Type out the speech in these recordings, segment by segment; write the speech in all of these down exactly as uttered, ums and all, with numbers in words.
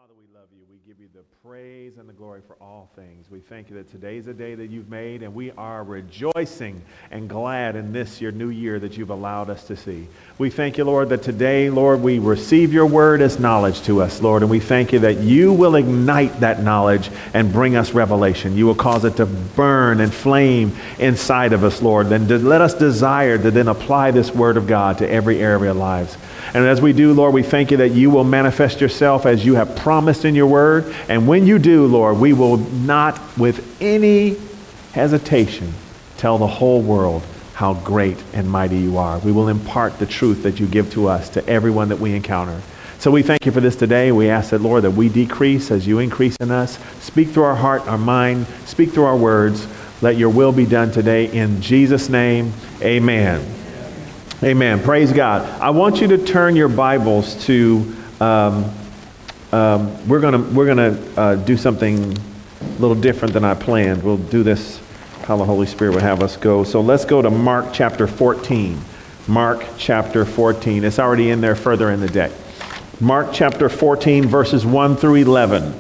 Father, we love you. We give you the praise and the glory for all things. We thank you that today's a day that you've made, and we are rejoicing and glad in this, your new year, that you've allowed us to see. We thank you, Lord, that today, Lord, we receive your word as knowledge to us, Lord, and we thank you that you will ignite that knowledge and bring us revelation. You will cause it to burn and flame inside of us, Lord, and to let us desire to then apply this word of God to every area of our lives. And as we do, Lord, we thank you that you will manifest yourself as you have promised in your word. And when you do, Lord, we will not with any hesitation tell the whole world how great and mighty you are. We will impart the truth that you give to us to everyone that we encounter. So we thank you for this today. We ask that, Lord, that we decrease as you increase in us. Speak through our heart, our mind. Speak through our words. Let your will be done today. In Jesus' name, amen. Amen. Praise God. I want you to turn your Bibles to, um, um, we're going to we're gonna uh, do something a little different than I planned. We'll do this how the Holy Spirit would have us go. So let's go to Mark chapter fourteen. Mark chapter fourteen. It's already in there further in the deck. Mark chapter fourteen, verses one through eleven.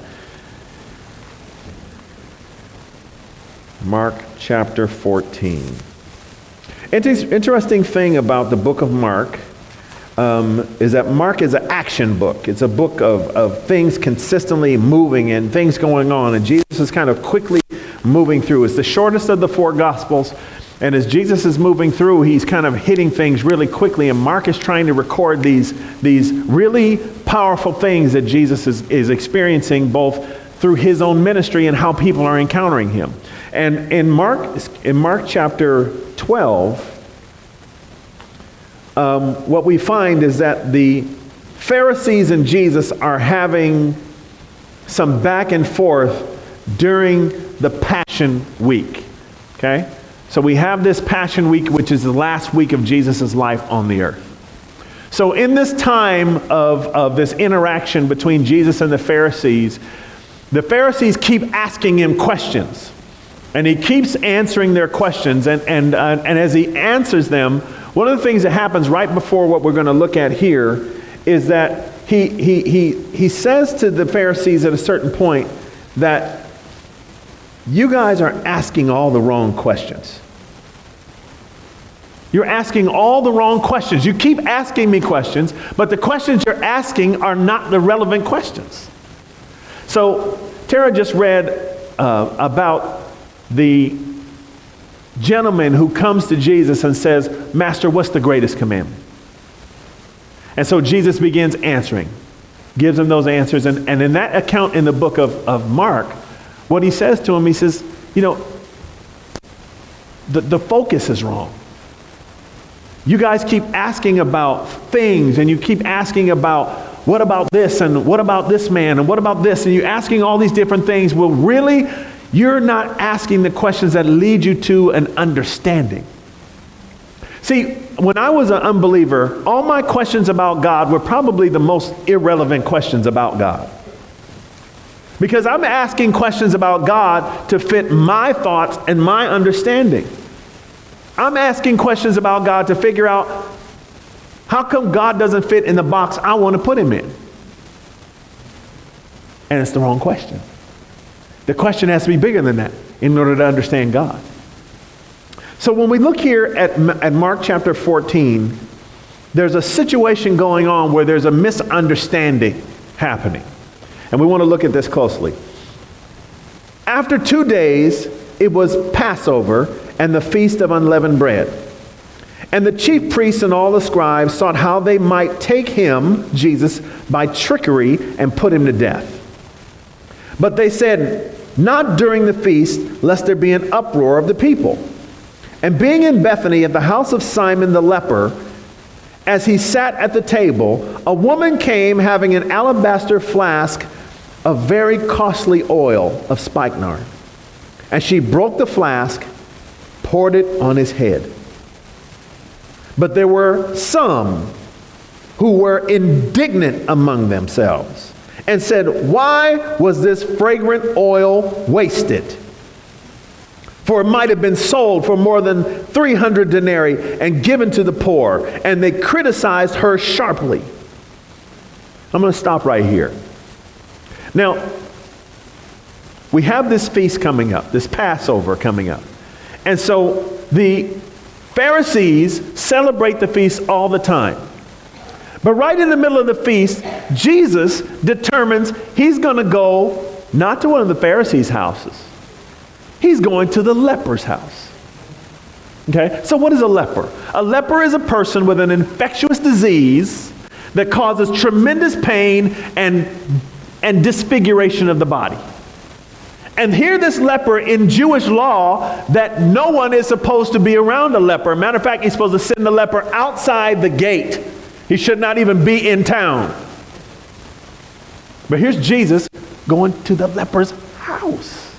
Mark chapter fourteen. Interesting thing about the book of Mark um, is that Mark is an action book. It's a book of, of things consistently moving and things going on. And Jesus is kind of quickly moving through. It's the shortest of the four Gospels. And as Jesus is moving through, he's kind of hitting things really quickly. And Mark is trying to record these, these really powerful things that Jesus is, is experiencing both through his own ministry and how people are encountering him. And in Mark, in Mark chapter twelve, um, what we find is that the Pharisees and Jesus are having some back and forth during the Passion Week. Okay? So we have this Passion Week, which is the last week of Jesus' life on the earth. So in this time of, of this interaction between Jesus and the Pharisees, the Pharisees keep asking him questions. And he keeps answering their questions. And, and, uh, and as he answers them, one of the things that happens right before what we're going to look at here is that he, he, he, he says to the Pharisees at a certain point that you guys are asking all the wrong questions. You're asking all the wrong questions. You keep asking me questions, but the questions you're asking are not the relevant questions. So Tara just read uh, about the gentleman who comes to Jesus and says, Master, what's the greatest commandment? And so Jesus begins answering, gives him those answers. And, and in that account in the book of, of Mark, what he says to him, he says, you know, the, the focus is wrong. You guys keep asking about things, and you keep asking about what about this, and what about this man, and what about this, and you're asking all these different things. Well, really, you're not asking the questions that lead you to an understanding. See, when I was an unbeliever, all my questions about God were probably the most irrelevant questions about God. Because I'm asking questions about God to fit my thoughts and my understanding. I'm asking questions about God to figure out how come God doesn't fit in the box I want to put him in. And it's the wrong question. The question has to be bigger than that in order to understand God. So when we look here at, at Mark chapter fourteen, there's a situation going on where there's a misunderstanding happening. And we want to look at this closely. After two days, it was Passover and the Feast of Unleavened Bread. And the chief priests and all the scribes sought how they might take him, Jesus, by trickery and put him to death. But they said, not during the feast, lest there be an uproar of the people. And being in Bethany at the house of Simon the leper, as he sat at the table, a woman came having an alabaster flask of very costly oil of spikenard. And she broke the flask, poured it on his head. But there were some who were indignant among themselves and said, why was this fragrant oil wasted? For it might have been sold for more than three hundred denarii and given to the poor. And they criticized her sharply. I'm going to stop right here. Now, we have this feast coming up, this Passover coming up. And so the Pharisees celebrate the feast all the time. But right in the middle of the feast, Jesus determines he's going to go not to one of the Pharisees' houses. He's going to the leper's house. Okay? So what is a leper? A leper is a person with an infectious disease that causes tremendous pain and, and disfiguration of the body. And here this leper, in Jewish law, that no one is supposed to be around a leper. Matter of fact, he's supposed to send the leper outside the gate. He should not even be in town. But here's Jesus going to the leper's house.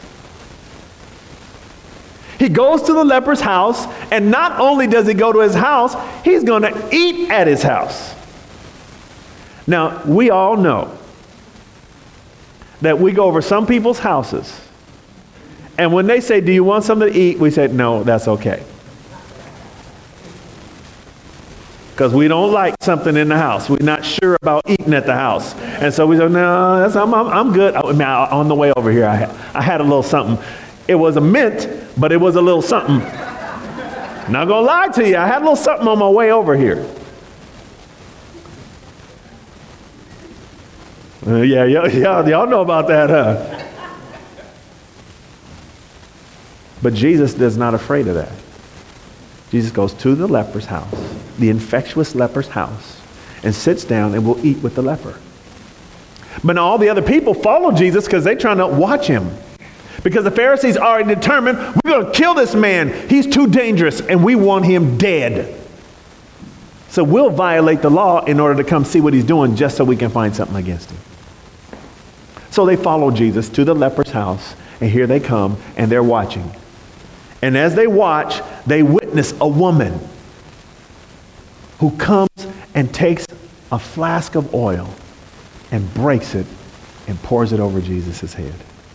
He goes to the leper's house, and not only does he go to his house, he's going to eat at his house. Now, we all know that we go over some people's houses, and when they say, do you want something to eat? We say, no, that's okay. Because we don't like something in the house. We're not sure about eating at the house. And so we say, no, that's, I'm, I'm, I'm good. I mean, I, on the way over here, I had, I had a little something. It was a mint, but it was a little something. Not going to lie to you. I had a little something on my way over here. Uh, yeah, yeah, yeah, y'all know about that, huh? But Jesus is not afraid of that. Jesus goes to the leper's house, the infectious leper's house, and sits down and will eat with the leper. But now all the other people follow Jesus because they're trying to watch him. Because the Pharisees already determined, we're going to kill this man. He's too dangerous, and we want him dead. So we'll violate the law in order to come see what he's doing just so we can find something against him. So they follow Jesus to the leper's house, and here they come, and they're watching. And as they watch, they witness a woman who comes and takes a flask of oil and breaks it and pours it over Jesus' head.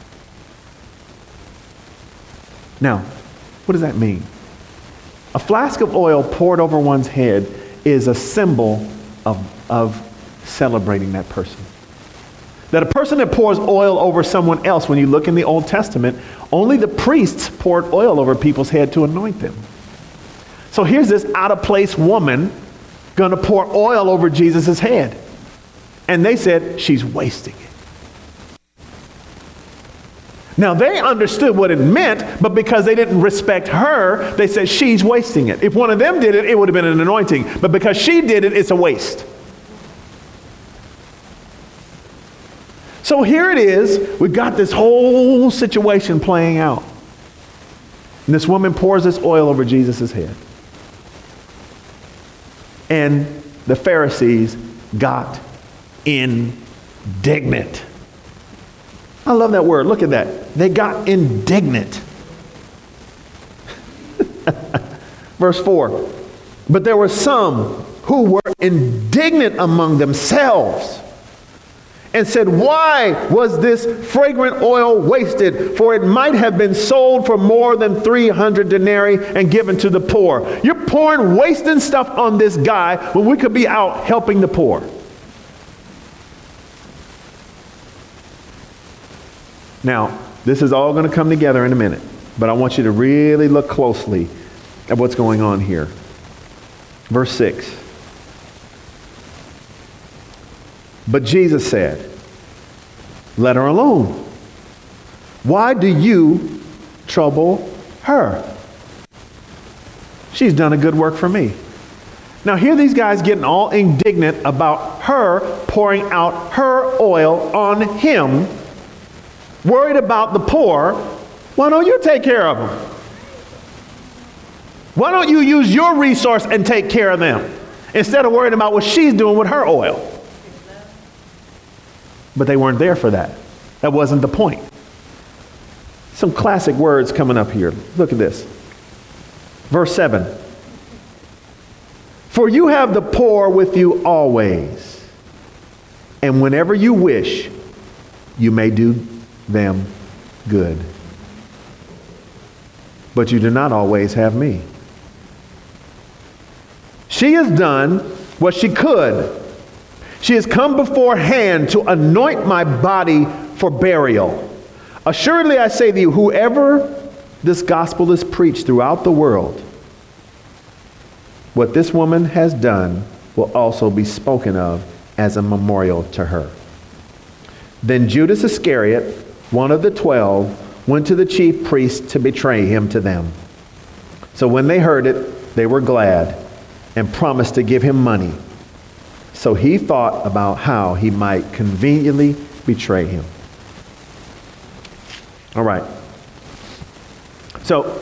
Now, what does that mean? A flask of oil poured over one's head is a symbol of, of celebrating that person. That a person that pours oil over someone else, when you look in the Old Testament, only the priests poured oil over people's head to anoint them. So here's this out-of-place woman going to pour oil over Jesus' head. And they said, she's wasting it. Now, they understood what it meant, but because they didn't respect her, they said, she's wasting it. If one of them did it, it would have been an anointing. But because she did it, it's a waste. So here it is. We've got this whole situation playing out. And this woman pours this oil over Jesus' head. And the Pharisees got indignant. I love that word. Look at that. They got indignant. Verse four. But there were some who were indignant among themselves and said, why was this fragrant oil wasted? For it might have been sold for more than three hundred denarii and given to the poor. You're pouring wasting stuff on this guy when we could be out helping the poor. Now, this is all going to come together in a minute, but I want you to really look closely at what's going on here. Verse six. But Jesus said, let her alone. Why do you trouble her? She's done a good work for me. Now here these guys getting all indignant about her pouring out her oil on him, worried about the poor. Why don't you take care of them? Why don't you use your resource and take care of them instead of worrying about what she's doing with her oil? But they weren't there for that. That wasn't the point. Some classic words coming up here. Look at this. Verse seven. For you have the poor with you always, and whenever you wish, you may do them good. But you do not always have me. She has done what she could. She has come beforehand to anoint my body for burial. Assuredly, I say to you, whoever this gospel is preached throughout the world, what this woman has done will also be spoken of as a memorial to her. Then Judas Iscariot, one of the twelve, went to the chief priests to betray him to them. So when they heard it, they were glad and promised to give him money. So he thought about how he might conveniently betray him. All right. So,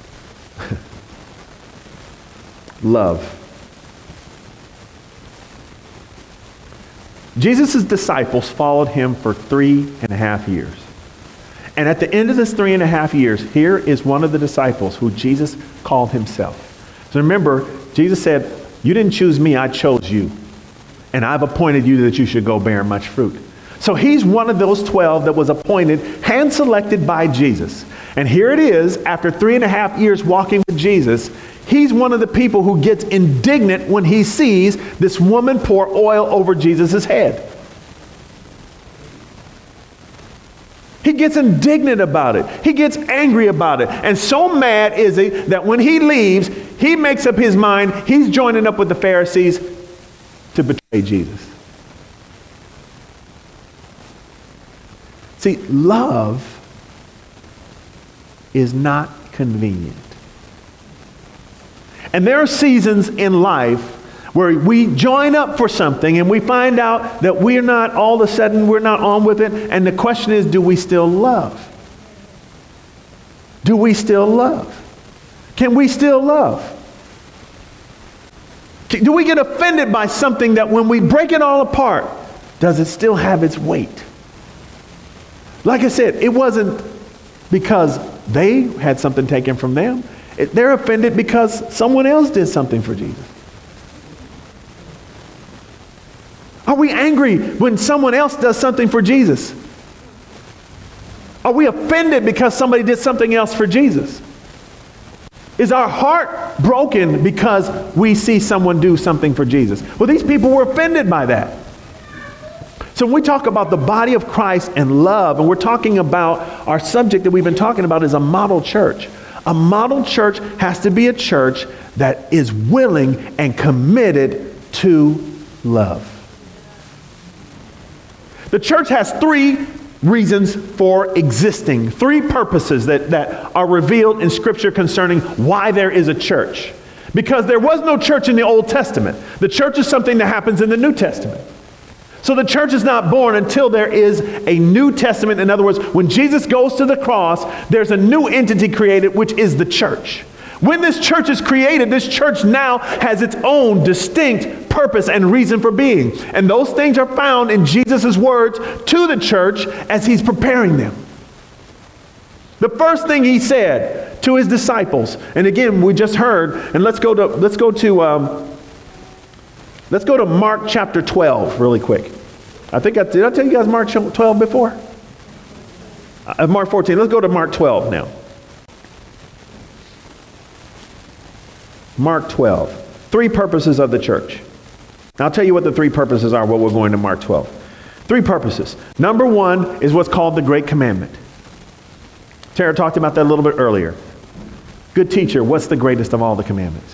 love. Jesus' disciples followed him for three and a half years. And at the end of this three and a half years, here is one of the disciples who Jesus called himself. So remember, Jesus said, you didn't choose me, I chose you. And I've appointed you that you should go bear much fruit. So he's one of those twelve that was appointed, hand-selected by Jesus. And here it is, after three and a half years walking with Jesus, he's one of the people who gets indignant when he sees this woman pour oil over Jesus' head. He gets indignant about it. He gets angry about it. And so mad is he that when he leaves, he makes up his mind he's joining up with the Pharisees to betray Jesus. See, love is not convenient. And there are seasons in life where we join up for something and we find out that we're not, all of a sudden, we're not on with it. And the question is, do we still love? Do we still love? Can we still love? Do we get offended by something that when we break it all apart, does it still have its weight? Like I said, it wasn't because they had something taken from them. It, they're offended because someone else did something for Jesus. Are we angry when someone else does something for Jesus? Are we offended because somebody did something else for Jesus? Is our heart broken because we see someone do something for Jesus? Well, these people were offended by that. So when we talk about the body of Christ and love, and we're talking about our subject that we've been talking about is a model church. A model church has to be a church that is willing and committed to love. The church has three reasons for existing, three purposes that, that are revealed in Scripture concerning why there is a church. Because there was no church in the Old Testament. The church is something that happens in the New Testament. So the church is not born until there is a New Testament. In other words, when Jesus goes to the cross, there's a new entity created, which is the church. When this church is created, this church now has its own distinct purpose and reason for being. And those things are found in Jesus' words to the church as he's preparing them. The first thing he said to his disciples, and again, we just heard, and let's go to, let's go to, um, let's go to Mark chapter twelve really quick. I think I, did I tell you guys Mark twelve before? Uh, Mark fourteen. Let's go to Mark twelve now. Mark twelve. Three purposes of the church. I'll tell you what the three purposes are, what we're going to Mark twelve. Three purposes. Number one is what's called the Great Commandment. Tara talked about that a little bit earlier. Good teacher, what's the greatest of all the commandments?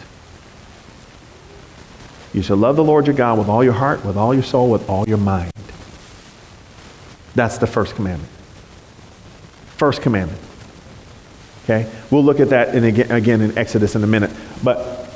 You shall love the Lord your God with all your heart, with all your soul, with all your mind. That's the first commandment. First commandment. Okay? We'll look at that in again, again in Exodus in a minute. But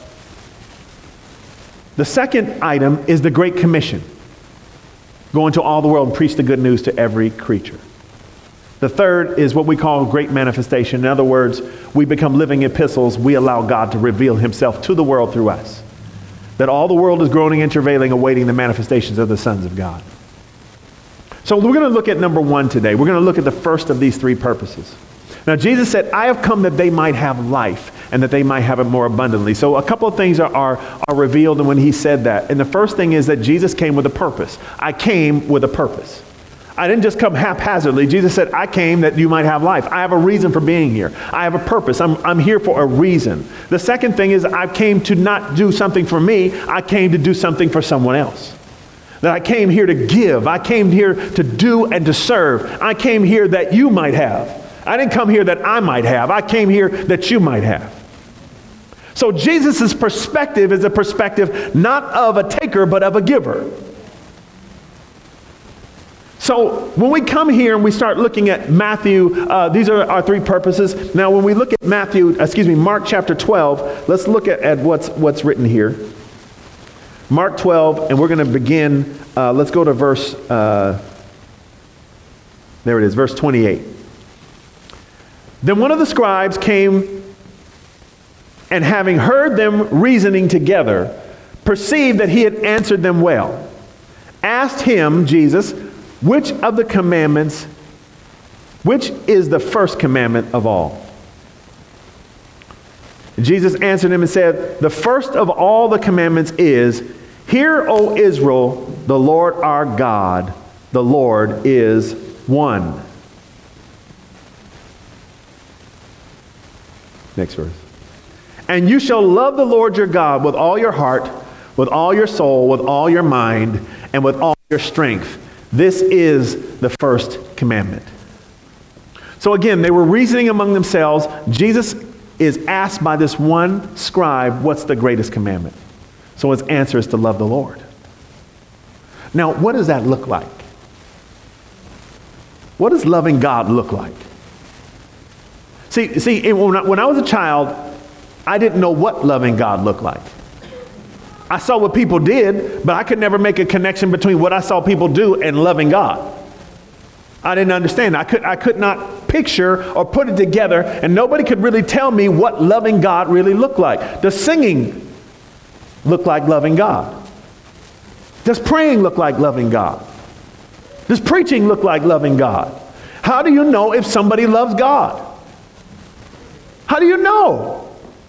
the second item is the Great Commission. Go into all the world and preach the good news to every creature. The third is what we call great manifestation. In other words, we become living epistles. We allow God to reveal himself to the world through us. That all the world is groaning and travailing, awaiting the manifestations of the sons of God. So we're going to look at number one today. We're going to look at the first of these three purposes. Now, Jesus said, I have come that they might have life and that they might have it more abundantly. So a couple of things are, are, are revealed when he said that. And the first thing is that Jesus came with a purpose. I came with a purpose. I didn't just come haphazardly. Jesus said, I came that you might have life. I have a reason for being here. I have a purpose. I'm, I'm here for a reason. The second thing is I came to not do something for me. I came to do something for someone else. That I came here to give. I came here to do and to serve. I came here that you might have. I didn't come here that I might have. I came here that you might have. So Jesus' perspective is a perspective not of a taker, but of a giver. So when we come here and we start looking at Matthew, uh, these are our three purposes. Now when we look at Matthew, excuse me, Mark chapter twelve, let's look at, at what's, what's written here. Mark twelve, and we're going to begin, uh, let's go to verse, uh, there it is, verse twenty-eight. Then one of the scribes came, and having heard them reasoning together, perceived that he had answered them well, asked him, Jesus, which of the commandments, which is the first commandment of all? Jesus answered him and said, the first of all the commandments is, hear, O Israel, the Lord our God, the Lord is one. Next verse. And you shall love the Lord your God with all your heart, with all your soul, with all your mind, and with all your strength. This is the first commandment. So again, they were reasoning among themselves. Jesus is asked by this one scribe, what's the greatest commandment? So his answer is to love the Lord. Now, what does that look like? What does loving God look like? See, see, when I, when I was a child, I didn't know what loving God looked like. I saw what people did, but I could never make a connection between what I saw people do and loving God. I didn't understand. I could, I could not picture or put it together, and nobody could really tell me what loving God really looked like. Does singing look like loving God? Does praying look like loving God? Does preaching look like loving God? How do you know if somebody loves God? How do you know?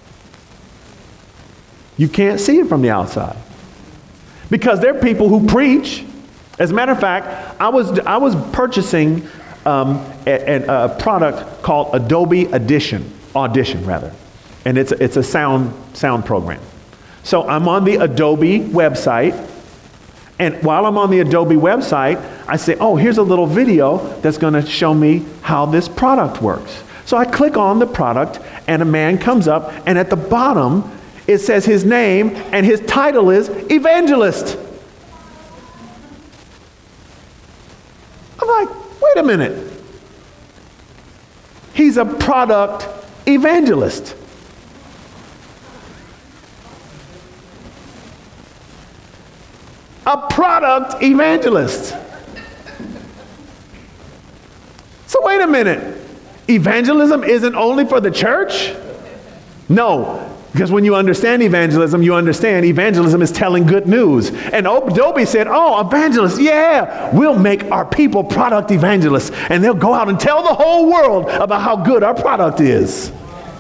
You can't see it from the outside. Because there are people who preach. As a matter of fact, I was I was purchasing um, a, a product called Adobe Audition, Audition rather, and it's a, it's a sound sound program. So I'm on the Adobe website, and while I'm on the Adobe website, I say, oh, here's a little video that's going to show me how this product works. So I click on the product, and a man comes up, and at the bottom it says his name, and his title is Evangelist. I'm like, wait a minute. He's a product evangelist. A product evangelist. So wait a minute. Evangelism isn't only for the church? No. Because when you understand evangelism, you understand evangelism is telling good news. And Adobe said, oh, evangelists, yeah, we'll make our people product evangelists. And they'll go out and tell the whole world about how good our product is.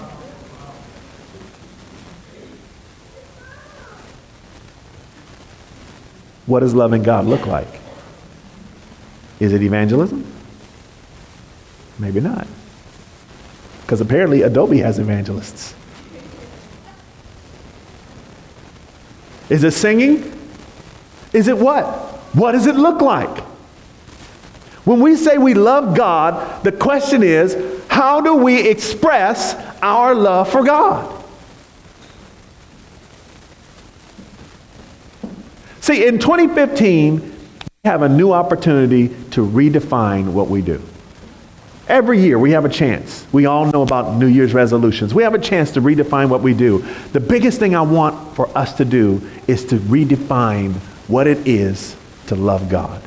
What does loving God look like? Is it evangelism? Maybe not. Because apparently Adobe has evangelists. Is it singing? Is it what? What does it look like? When we say we love God, the question is, how do we express our love for God? See, in twenty fifteen, we have a new opportunity to redefine what we do. Every year we have a chance. We all know about New Year's resolutions. We have a chance to redefine what we do. The biggest thing I want for us to do is to redefine what it is to love God.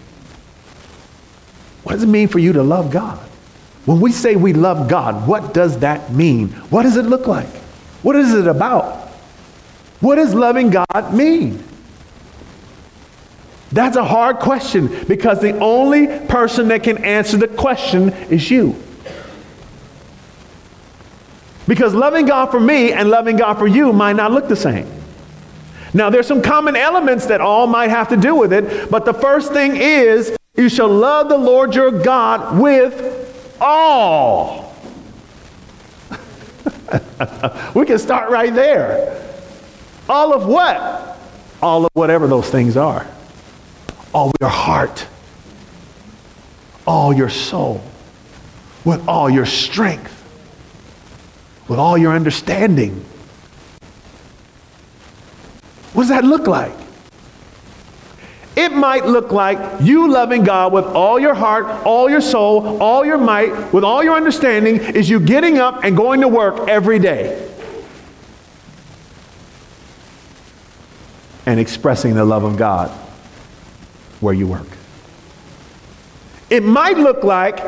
What does it mean for you to love God? When we say we love God, what does that mean? What does it look like? What is it about? What does loving God mean? That's a hard question, because the only person that can answer the question is you. Because loving God for me and loving God for you might not look the same. Now, there's some common elements that all might have to do with it, but the first thing is, you shall love the Lord your God with all. We can start right there. All of what? All of whatever those things are. all your heart, all your soul, with all your strength, with all your understanding. What does that look like? It might look like you loving God with all your heart, all your soul, all your might, with all your understanding, is you getting up and going to work every day and expressing the love of God where you work. It might look like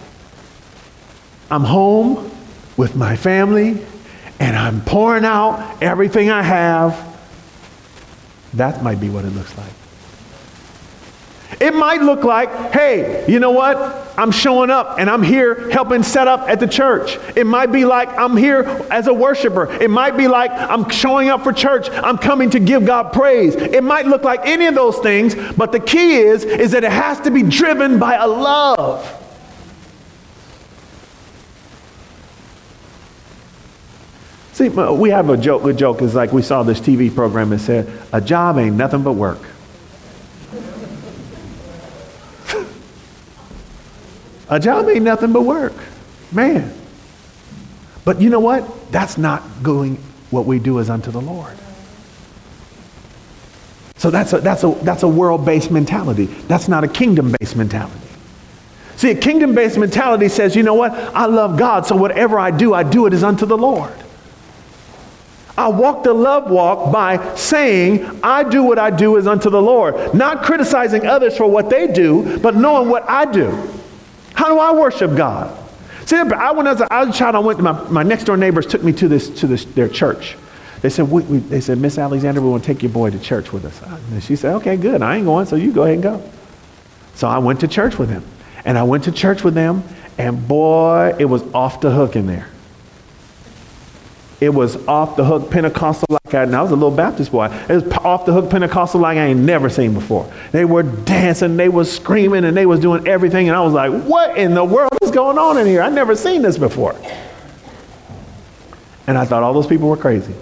I'm home with my family and I'm pouring out everything I have. That might be what it looks like. It might look like, hey, you know what? I'm showing up and I'm here helping set up at the church. It might be like I'm here as a worshiper. It might be like I'm showing up for church. I'm coming to give God praise. It might look like any of those things, but the key is, is that it has to be driven by a love. See, we have a joke. A joke is like we saw this T V program that said, a job ain't nothing but work. A job ain't nothing but work, man. But you know what? That's not doing what we do as unto the Lord. So that's a, that's a, that's a world-based mentality. That's not a kingdom-based mentality. See, a kingdom-based mentality says, you know what? I love God, so whatever I do, I do it as unto the Lord. I walk the love walk by saying, I do what I do as unto the Lord. Not criticizing others for what they do, but knowing what I do. How do I worship God? See, I, when I was, I was a child, I went to my, my next door neighbors took me to this to this their church. They said, we, we, they said, Miss Alexander, we want to take your boy to church with us. And she said, okay, good. I ain't going, so you go ahead and go. So I went to church with them. And I went to church with them, and boy, it was off the hook in there. It was off the hook Pentecostal like I, and I was a little Baptist boy. It was off the hook Pentecostal like I ain't never seen before. They were dancing, they was screaming, and they was doing everything. And I was like, what in the world is going on in here? I've never seen this before. And I thought all those people were crazy.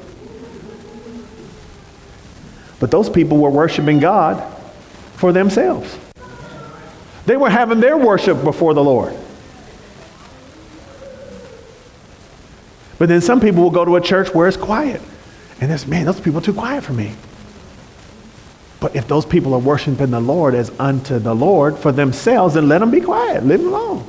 But those people were worshiping God for themselves. They were having their worship before the Lord. But then some people will go to a church where it's quiet. And it's, man, those people are too quiet for me. But if those people are worshiping the Lord as unto the Lord for themselves, then let them be quiet. Leave them alone.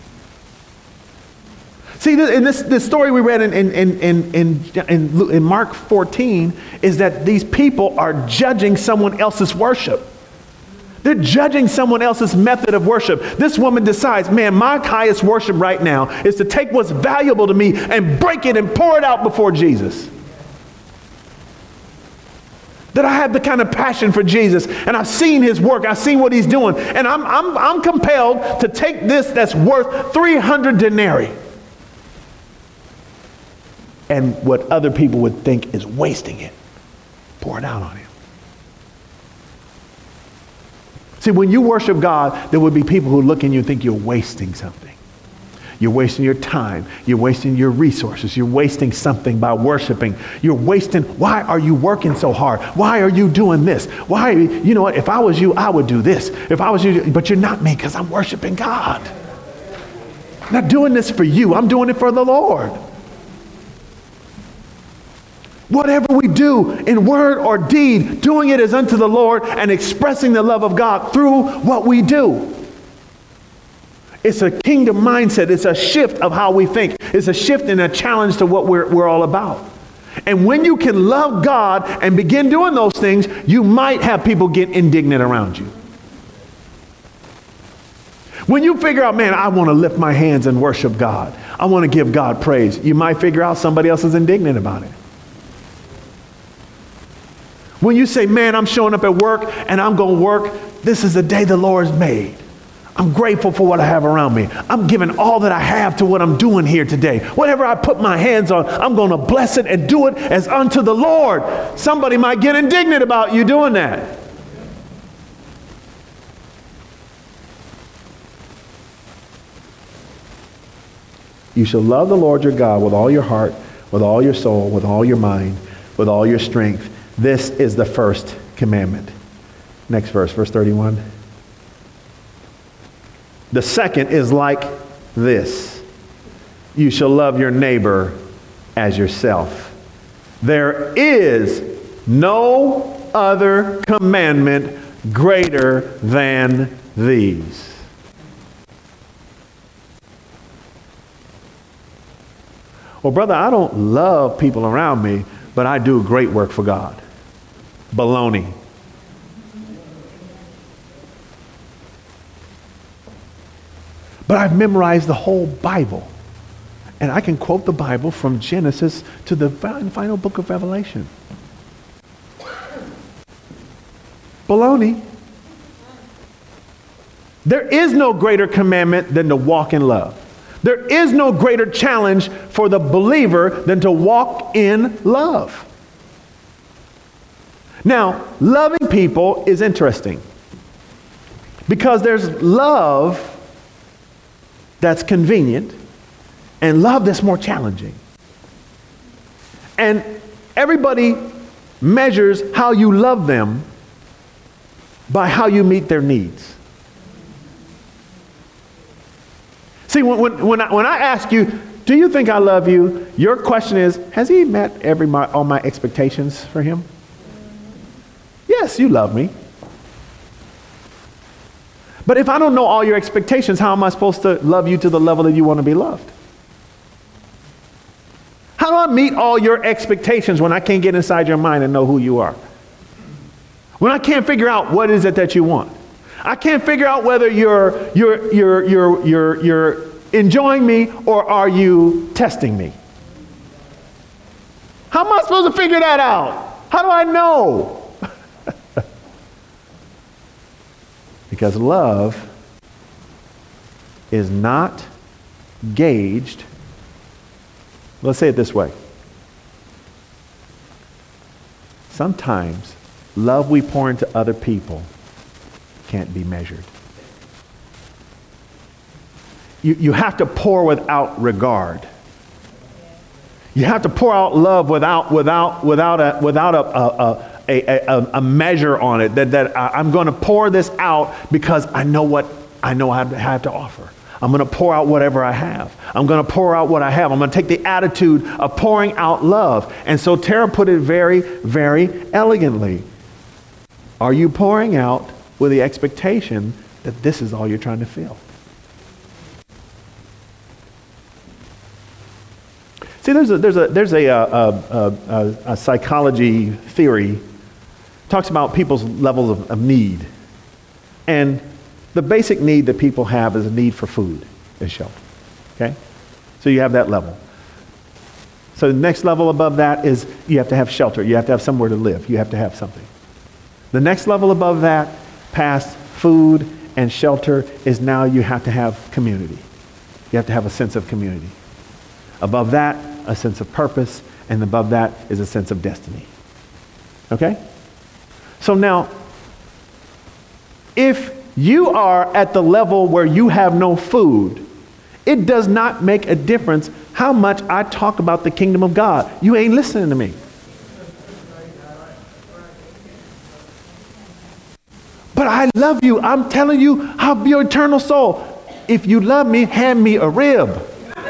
See, in this, this story we read in, in, in, in, in, in Mark fourteen is that these people are judging someone else's worship. They're judging someone else's method of worship. This woman decides, man, my highest worship right now is to take what's valuable to me and break it and pour it out before Jesus. That I have the kind of passion for Jesus, and I've seen his work, I've seen what he's doing, and I'm, I'm, I'm compelled to take this that's worth three hundred denarii. And what other people would think is wasting it, pour it out on him. See, when you worship God, there will be people who look at you and think you're wasting something. You're wasting your time. You're wasting your resources. You're wasting something by worshiping. You're wasting, why are you working so hard? Why are you doing this? Why, are you, you know what, if I was you, I would do this. If I was you, but you're not me because I'm worshiping God. I'm not doing this for you. I'm doing it for the Lord. Whatever we do in word or deed, doing it as unto the Lord and expressing the love of God through what we do. It's a kingdom mindset. It's a shift of how we think. It's a shift and a challenge to what we're, we're all about. And when you can love God and begin doing those things, you might have people get indignant around you. When you figure out, man, I want to lift my hands and worship God. I want to give God praise. You might figure out somebody else is indignant about it. When you say, man, I'm showing up at work and I'm going to work. This is the day the Lord's made. I'm grateful for what I have around me. I'm giving all that I have to what I'm doing here today. Whatever I put my hands on, I'm going to bless it and do it as unto the Lord. Somebody might get indignant about you doing that. You shall love the Lord your God with all your heart, with all your soul, with all your mind, with all your strength. This is the first commandment. Next verse, verse thirty-one. The second is like this. You shall love your neighbor as yourself. There is no other commandment greater than these. Well, brother, I don't love people around me, but I do great work for God. Baloney. But I've memorized the whole Bible. And I can quote the Bible from Genesis to the final book of Revelation. Baloney. There is no greater commandment than to walk in love. There is no greater challenge for the believer than to walk in love. Now, loving people is interesting because there's love that's convenient and love that's more challenging. And everybody measures how you love them by how you meet their needs. See, when, when, when, I, when I ask you, do you think I love you? Your question is, has he met every my, all my expectations for him? Yes, you love me. But if I don't know all your expectations, how am I supposed to love you to the level that you want to be loved? How do I meet all your expectations when I can't get inside your mind and know who you are? When I can't figure out what is it that you want? I can't figure out whether you're you're you're you're you're you're enjoying me or are you testing me? How am I supposed to figure that out? How do I know? Because love is not gauged. Let's say it this way. Sometimes love we pour into other people can't be measured. You, you have to pour without regard. You have to pour out love without without without a without a a, a, a, a measure on it. That that I, I'm going to pour this out because I know what I know I have to offer. I'm going to pour out whatever I have. I'm going to pour out what I have. I'm going to take the attitude of pouring out love. And so Tara put it very, very elegantly. Are you pouring out with the expectation that this is all you're trying to feel? See, there's a there's a there's a, a, a, a, a psychology theory talks about people's levels of, of need, and the basic need that people have is a need for food and shelter. Okay, so you have that level. So the next level above that is you have to have shelter. You have to have somewhere to live. You have to have something. The next level above that, past food and shelter, is now you have to have community. You have to have a sense of community. Above that, a sense of purpose, and above that is a sense of destiny. Okay? So now, if you are at the level where you have no food, it does not make a difference how much I talk about the kingdom of God. You ain't listening to me. But I love you. I'm telling you, I'll be your eternal soul. If you love me, hand me a rib.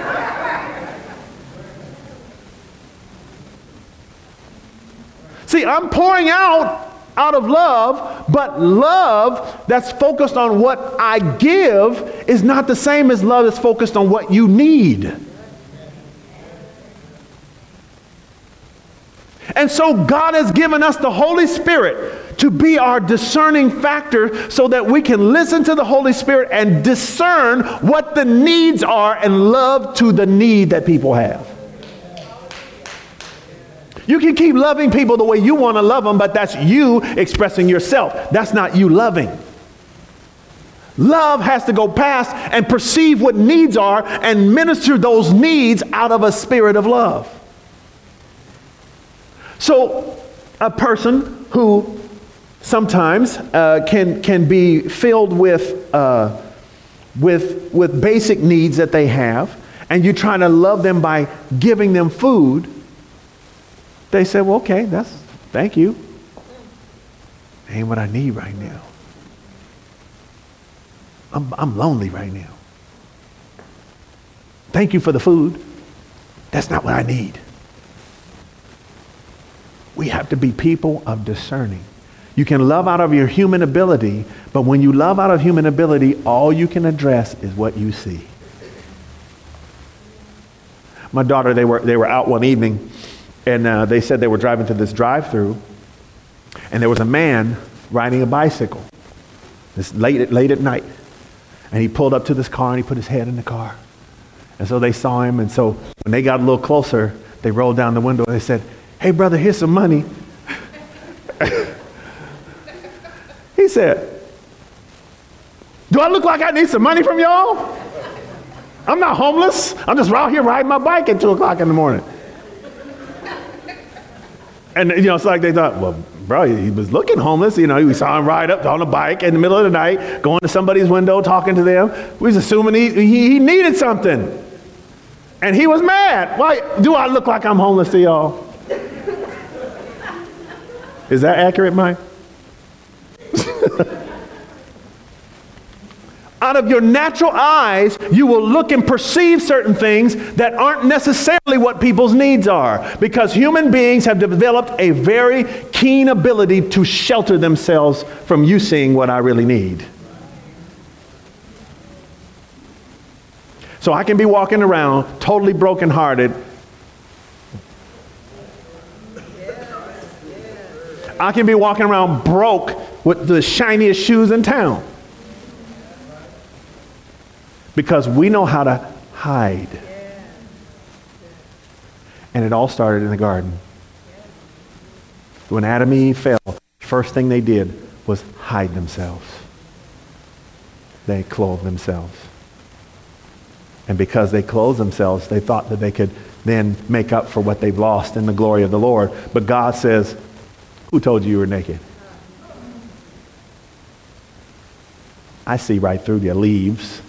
See, I'm pouring out out of love, but love that's focused on what I give is not the same as love that's focused on what you need. And so God has given us the Holy Spirit to be our discerning factor so that we can listen to the Holy Spirit and discern what the needs are and love to the need that people have. You can keep loving people the way you want to love them, but that's you expressing yourself. That's not you loving. Love has to go past and perceive what needs are and minister those needs out of a spirit of love. So a person who sometimes uh, can can be filled with uh, with with basic needs that they have, and you're trying to love them by giving them food. They say, well, okay, that's, thank you. Ain't what I need right now. I'm, I'm lonely right now. Thank you for the food. That's not what I need. We have to be people of discerning. You can love out of your human ability, but when you love out of human ability, all you can address is what you see. My daughter, they were they were out one evening, and uh, they said they were driving to this drive-through, and there was a man riding a bicycle. It's late at, late at night, and he pulled up to this car and he put his head in the car, and so they saw him. And so when they got a little closer, they rolled down the window and they said, "Hey, brother, here's some money." He said, "Do I look like I need some money from y'all? I'm not homeless. I'm just out here riding my bike at two o'clock in the morning." And, you know, it's like they thought, well, bro, he was looking homeless. You know, we saw him ride up on a bike in the middle of the night, going to somebody's window, talking to them. We was assuming he, he, he needed something. And he was mad. Why do I look like I'm homeless to y'all? Is that accurate, Mike? Out of your natural eyes, you will look and perceive certain things that aren't necessarily what people's needs are, because human beings have developed a very keen ability to shelter themselves from you seeing what I really need. So I can be walking around totally brokenhearted. I can be walking around broke with the shiniest shoes in town. Because we know how to hide. And it all started in the garden. When Adam and Eve fell, the first thing they did was hide themselves. They clothed themselves. And because they clothed themselves, they thought that they could then make up for what they've lost in the glory of the Lord. But God says, who told you you were naked? I see right through your leaves.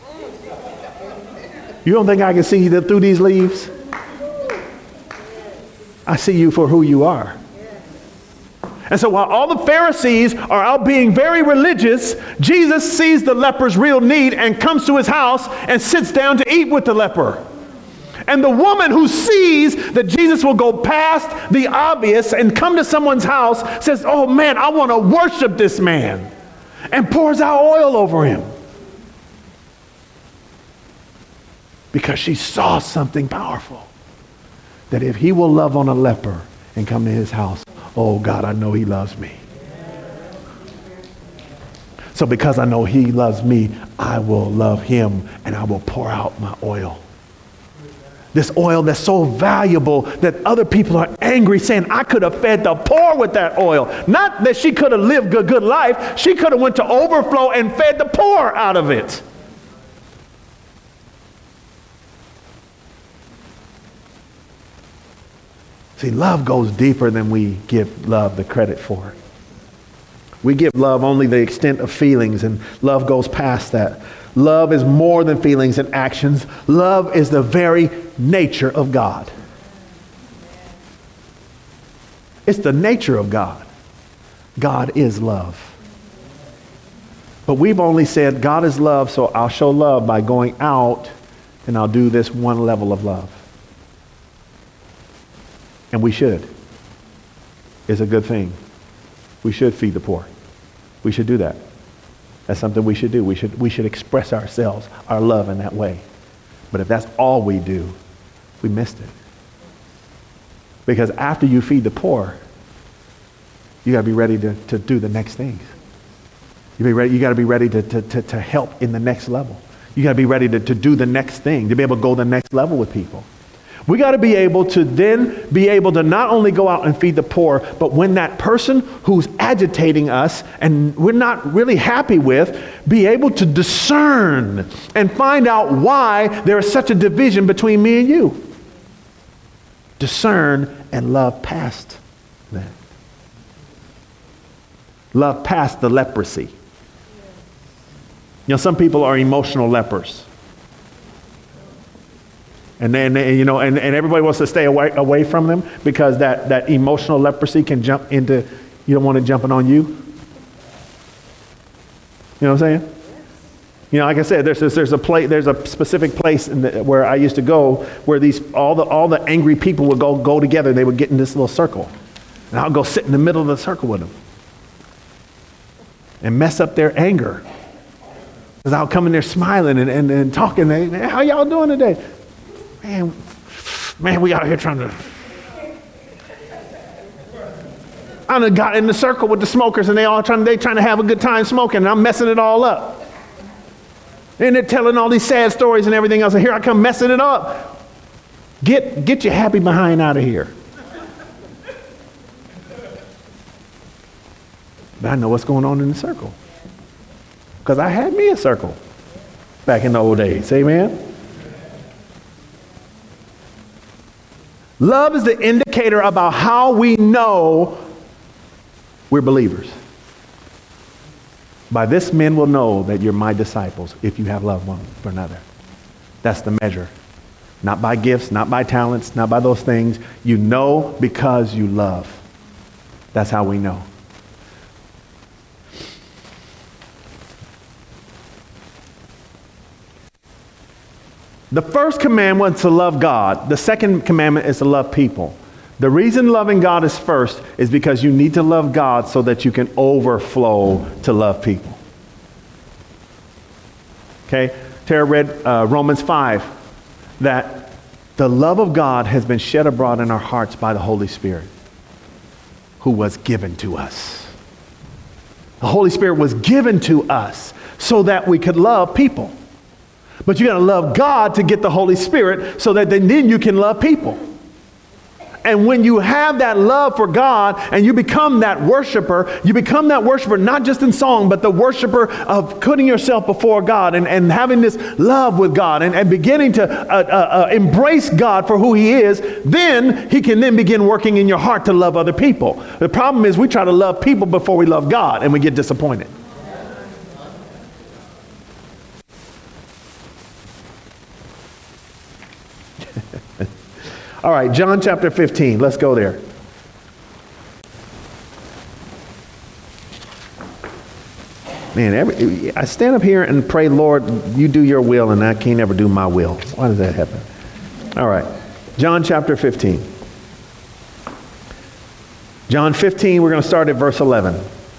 You don't think I can see through these leaves? I see you for who you are. And so while all the Pharisees are out being very religious, Jesus sees the leper's real need and comes to his house and sits down to eat with the leper. And the woman who sees that Jesus will go past the obvious and come to someone's house says, "Oh man, I want to worship this man," and pours out oil over him. Because she saw something powerful. That if he will love on a leper and come to his house, oh God, I know he loves me. So because I know he loves me, I will love him and I will pour out my oil. This oil that's so valuable that other people are angry, saying, I could have fed the poor with that oil. Not that she could have lived a good life. She could have went to overflow and fed the poor out of it. See, love goes deeper than we give love the credit for. We give love only the extent of feelings, and love goes past that. Love is more than feelings and actions. Love is the very nature of God. It's the nature of God. God is love. But we've only said God is love, so I'll show love by going out and I'll do this one level of love. And we should. It's a good thing. We should feed the poor. We should do that. That's something we should do. We should, we should express ourselves, our love in that way. But if that's all we do, we missed it. Because after you feed the poor, you got to be ready to, to do the next things. You be ready, you got to be ready to, to, to, to help in the next level. You got to be ready to, to do the next thing, to be able to go the next level with people. We got to be able to then be able to not only go out and feed the poor, but when that person who's agitating us and we're not really happy with, be able to discern and find out why there is such a division between me and you. Discern and love past that. Love past the leprosy. You know, some people are emotional lepers. And then, you know, and, and everybody wants to stay away away from them because that, that emotional leprosy can jump into, you don't want it jumping on you. You know what I'm saying? You know, like I said, there's there's, there's a place, there's a specific place in the, where I used to go, where these all the all the angry people would go go together. They would get in this little circle, and I'll go sit in the middle of the circle with them and mess up their anger. Because I'll come in there smiling and, and, and talking. Hey, man, how y'all doing today? Man, man, we out here trying to. I done got in the circle with the smokers, and they all trying they trying to have a good time smoking, and I'm messing it all up. And they're telling all these sad stories and everything else, and here I come messing it up. Get get your happy behind out of here. But I know what's going on in the circle, because I had me a circle back in the old days. Amen. Love is the indicator about how we know we're believers. By this men will know that you're my disciples if you have love one for another. That's the measure. Not by gifts, not by talents, not by those things. You know because you love. That's how we know. The first commandment is to love God. The second commandment is to love people. The reason loving God is first is because you need to love God so that you can overflow to love people. Okay? Tara read uh, Romans five, that the love of God has been shed abroad in our hearts by the Holy Spirit, who was given to us. The Holy Spirit was given to us so that we could love people. But you got to love God to get the Holy Spirit so that then, then you can love people. And when you have that love for God and you become that worshiper, you become that worshiper not just in song, but the worshiper of putting yourself before God and, and having this love with God and, and beginning to uh, uh, uh, embrace God for who he is, then he can then begin working in your heart to love other people. The problem is we try to love people before we love God, and we get disappointed. All right, John chapter fifteen. Let's go there. Man, every, I stand up here and pray, Lord, you do your will, and I can't ever do my will. Why does that happen? All right, John chapter fifteen. John fifteen, we're going to start at verse eleven.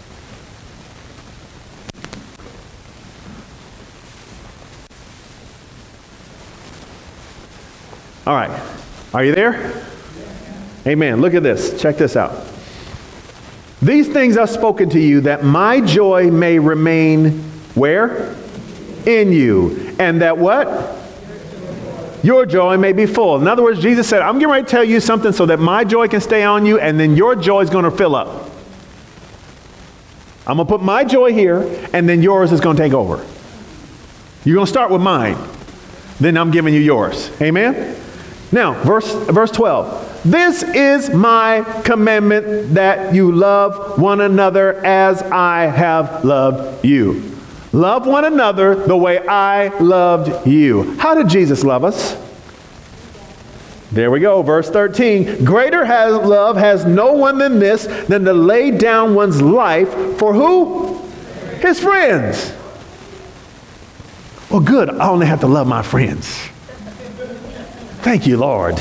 All right. Are you there? Amen. Look at this. Check this out. These things I've spoken to you, that my joy may remain where? In you. And that what? Your joy may be full. In other words, Jesus said, I'm getting ready to tell you something so that my joy can stay on you, and then your joy is going to fill up. I'm going to put my joy here, and then yours is going to take over. You're going to start with mine. Then I'm giving you yours. Amen? Now, verse, verse twelve. This is my commandment, that you love one another as I have loved you. Love one another the way I loved you. How did Jesus love us? There we go, verse thirteen. Greater has love has no one than this, than to lay down one's life for who? His friends. Well, good, I only have to love my friends. Thank you, Lord.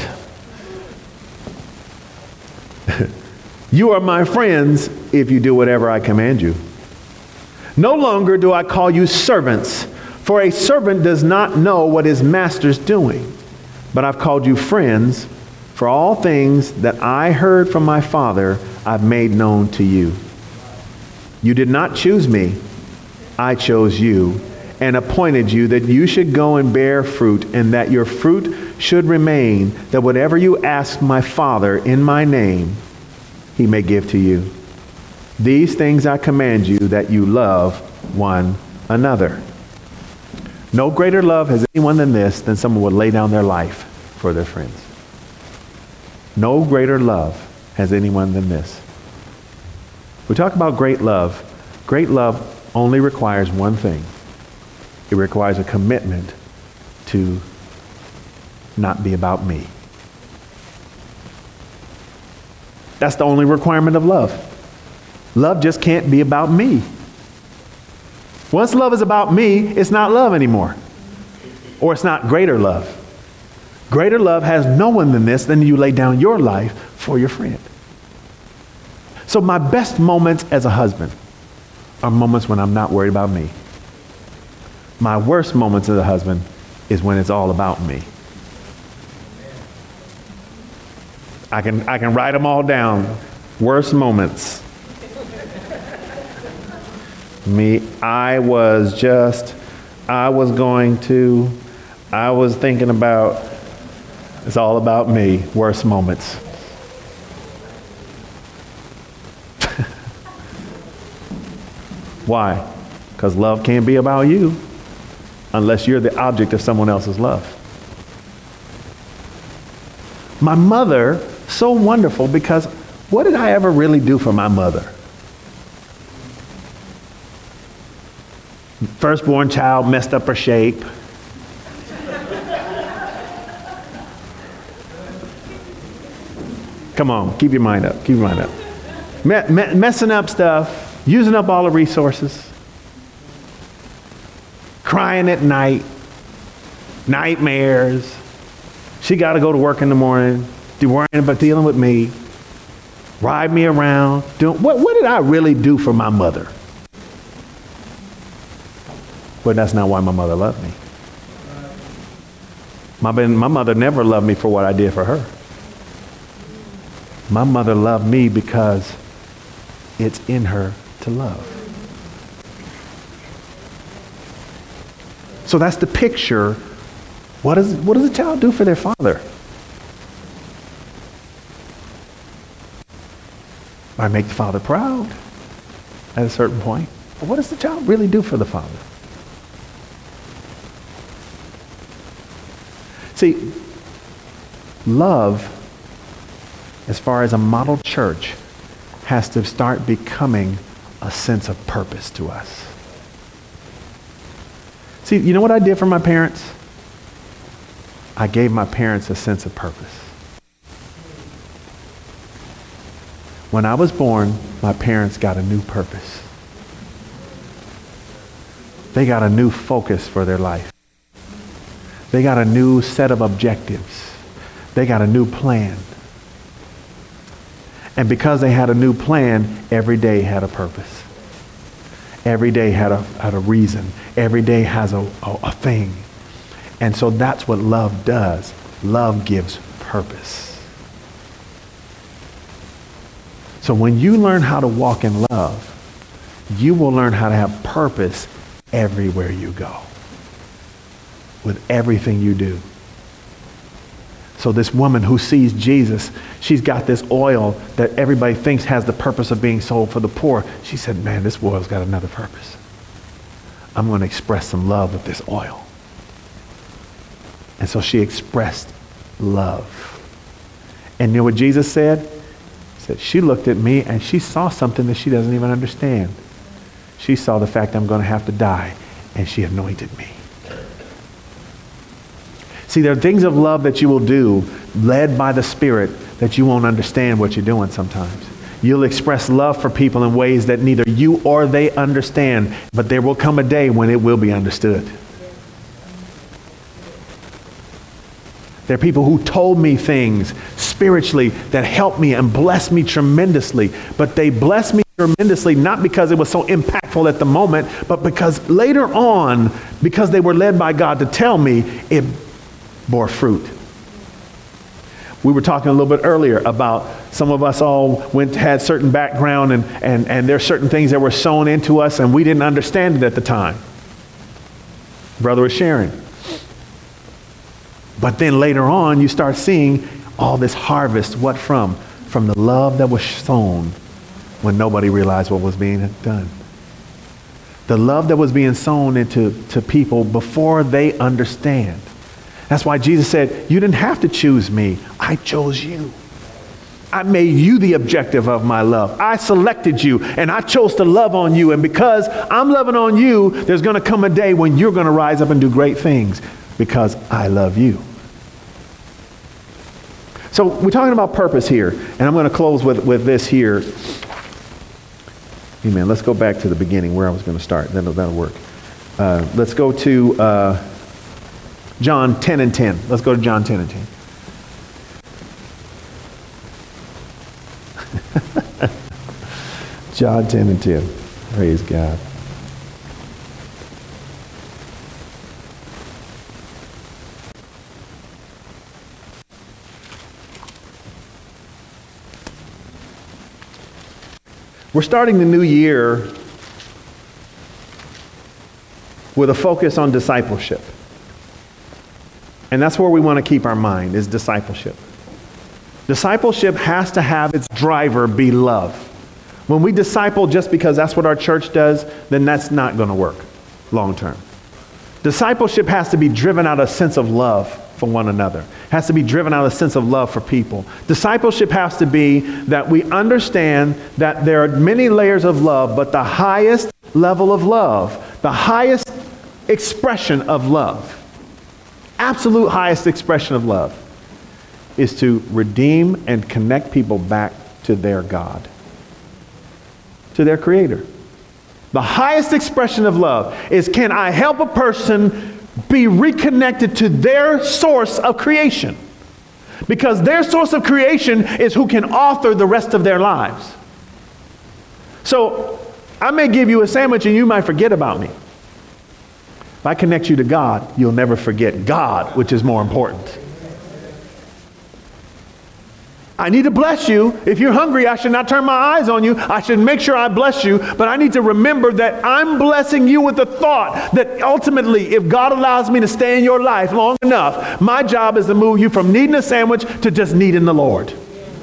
You are my friends if you do whatever I command you. No longer do I call you servants, for a servant does not know what his master's doing. But I've called you friends, for all things that I heard from my Father I've made known to you. You did not choose me, I chose you, and appointed you that you should go and bear fruit, and that your fruit should remain, that whatever you ask my Father in my name, he may give to you. These things I command you, that you love one another. No greater love has anyone than this, than someone would lay down their life for their friends. No greater love has anyone than this. We talk about great love. Great love only requires one thing. It requires a commitment to not be about me. That's the only requirement of love. Love just can't be about me. Once love is about me, it's not love anymore. Or it's not greater love. Greater love has no one than this, than you lay down your life for your friend. So my best moments as a husband are moments when I'm not worried about me. My worst moments as a husband is when it's all about me. I can, I can write them all down. Worst moments. Me, I was just, I was going to, I was thinking about, it's all about me. Worst moments. Why? Because love can't be about you unless you're the object of someone else's love. My mother, so wonderful, because what did I ever really do for my mother? Firstborn child, messed up her shape. Come on, keep your mind up, keep your mind up. Me- me- messing up stuff, using up all the resources, crying at night, nightmares. She got to go to work in the morning, do worrying about dealing with me, ride me around. Doing, what, what did I really do for my mother? But that's not why my mother loved me. My, my mother never loved me for what I did for her. My mother loved me because it's in her to love. So that's the picture. What does, what does a child do for their father? I make the father proud at a certain point. But what does the child really do for the father? See, love, as far as a model church, has to start becoming a sense of purpose to us. See, you know what I did for my parents? I gave my parents a sense of purpose. When I was born, my parents got a new purpose. They got a new focus for their life. They got a new set of objectives. They got a new plan. And because they had a new plan, every day had a purpose. Every day had a, had a reason. Every day has a, a, a thing. And so that's what love does. Love gives purpose. So when you learn how to walk in love, you will learn how to have purpose everywhere you go. With everything you do. So this woman who sees Jesus, she's got this oil that everybody thinks has the purpose of being sold for the poor. She said, man, this oil's got another purpose. I'm going to express some love with this oil. And so she expressed love. And you know what Jesus said? He said, she looked at me and she saw something that she doesn't even understand. She saw the fact I'm going to have to die, and she anointed me. See, there are things of love that you will do, led by the Spirit, that you won't understand what you're doing sometimes. You'll express love for people in ways that neither you or they understand, but there will come a day when it will be understood. There are people who told me things spiritually that helped me and blessed me tremendously, but they blessed me tremendously not because it was so impactful at the moment, but because later on, because they were led by God to tell me, it bore fruit. We were talking a little bit earlier about some of us all went had certain background and, and, and there are certain things that were sown into us and we didn't understand it at the time. Brother was sharing. But then later on you start seeing all this harvest. What from? From the love that was sown when nobody realized what was being done. The love that was being sown into to people before they understand. That's why Jesus said, you didn't have to choose me. I chose you. I made you the objective of my love. I selected you and I chose to love on you. And because I'm loving on you, there's going to come a day when you're going to rise up and do great things because I love you. So we're talking about purpose here. And I'm going to close with, with this here. Amen. Let's go back to the beginning where I was going to start. That'll, that'll work. Uh, let's go to uh, John ten and ten. Let's go to John ten and ten. John ten and ten. Praise God. We're starting the new year with a focus on discipleship. And that's where we want to keep our mind, is discipleship. Discipleship has to have its driver be love. When we disciple just because that's what our church does, then that's not going to work long term. Discipleship has to be driven out of a sense of love for one another. Has to be driven out of a sense of love for people. Discipleship has to be that we understand that there are many layers of love, but the highest level of love, the highest expression of love, absolute highest expression of love, is to redeem and connect people back to their God, to their Creator. The highest expression of love is, can I help a person be reconnected to their source of creation? Because their source of creation is who can author the rest of their lives. So I may give you a sandwich and you might forget about me. If I connect you to God, you'll never forget God, which is more important. I need to bless you. If you're hungry, I should not turn my eyes on you. I should make sure I bless you. But I need to remember that I'm blessing you with the thought that ultimately, if God allows me to stay in your life long enough, my job is to move you from needing a sandwich to just needing the Lord.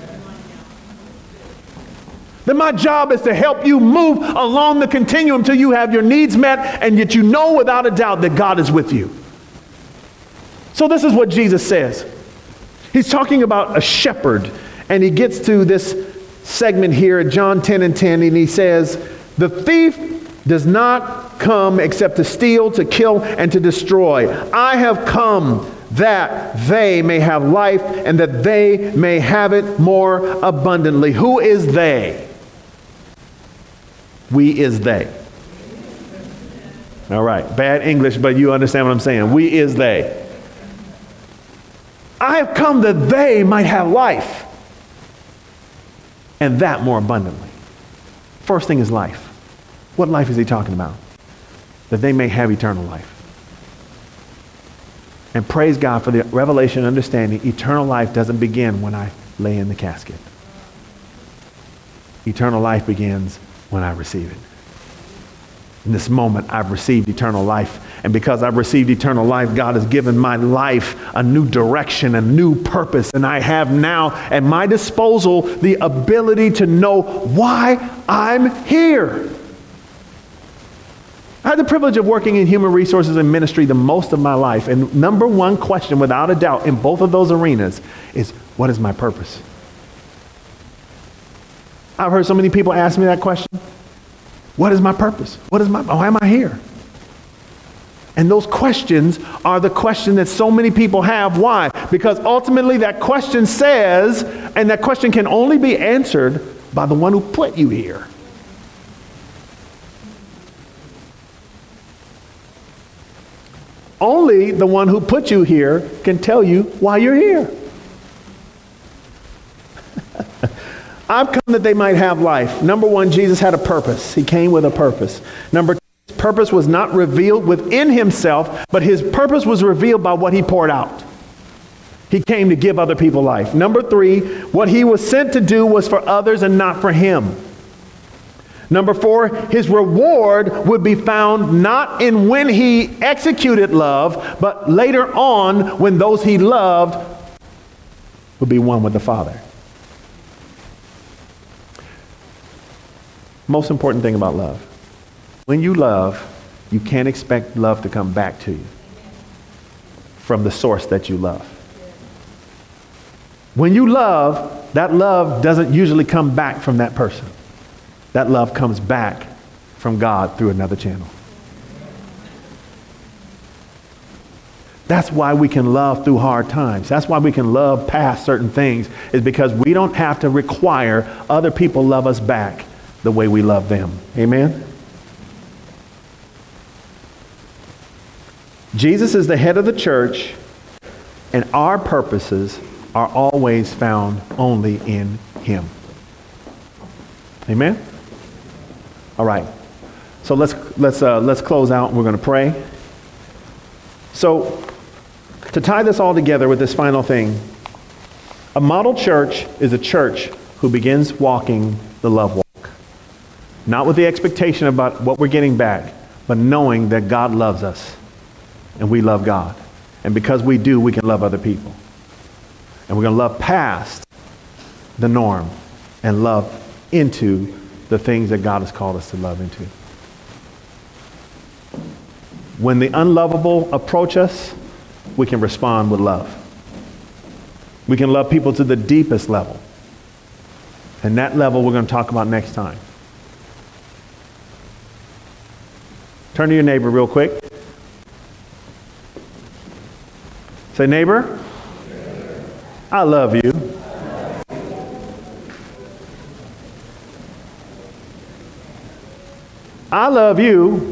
Then my job is to help you move along the continuum till you have your needs met and yet you know without a doubt that God is with you. So this is what Jesus says. He's talking about a shepherd. And he gets to this segment here at John ten and ten, and he says, the thief does not come except to steal, to kill, and to destroy. I have come that they may have life and that they may have it more abundantly. Who is they? We is they. All right, bad English, but you understand what I'm saying. We is they. I have come that they might have life. And that more abundantly. First thing is life. What life is he talking about? That they may have eternal life. And praise God for the revelation and understanding. Eternal life doesn't begin when I lay in the casket. Eternal life begins when I receive it. In this moment, I've received eternal life. And because I've received eternal life, God has given my life a new direction, a new purpose. And I have now at my disposal the ability to know why I'm here. I had the privilege of working in human resources and ministry the most of my life. And number one question, without a doubt, in both of those arenas is, what is my purpose? I've heard so many people ask me that question. What is my purpose? What is my, why am I here? And those questions are the question that so many people have. Why? Because ultimately that question says, and that question can only be answered by the one who put you here. Only the one who put you here can tell you why you're here. I've come that they might have life. Number one, Jesus had a purpose. He came with a purpose. Number two, his purpose was not revealed within himself, but his purpose was revealed by what he poured out. He came to give other people life. Number three, what he was sent to do was for others and not for him. Number four, his reward would be found not in when he executed love, but later on when those he loved would be one with the Father. Most important thing about love. When you love, you can't expect love to come back to you from the source that you love. When you love, that love doesn't usually come back from that person. That love comes back from God through another channel. That's why we can love through hard times. That's why we can love past certain things, is because we don't have to require other people love us back. the way we love them. Amen? Jesus is the head of the church, and our purposes are always found only in him. Amen? All right. So let's let's uh, let's close out, and we're going to pray. So to tie this all together with this final thing, a model church is a church who begins walking the love walk. Not with the expectation about what we're getting back, but knowing that God loves us and we love God. And because we do, we can love other people. And we're going to love past the norm and love into the things that God has called us to love into. When the unlovable approach us, we can respond with love. We can love people to the deepest level. And that level we're going to talk about next time. Turn to your neighbor real quick. Say, neighbor, I love you. I love you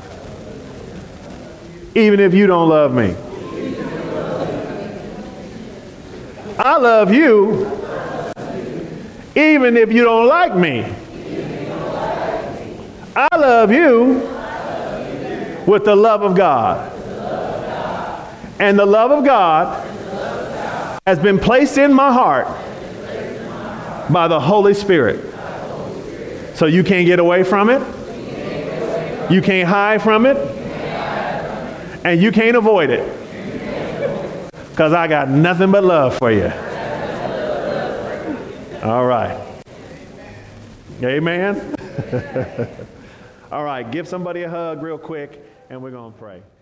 even if you don't love me. I love you even if you don't like me. I love you with the love of God. And the love of God has been placed in my heart by the Holy Spirit. So you can't get away from it. You can't hide from it. And you can't avoid it. Because I got nothing but love for you. All right. Amen. All right. Give somebody a hug real quick, and we're going to pray.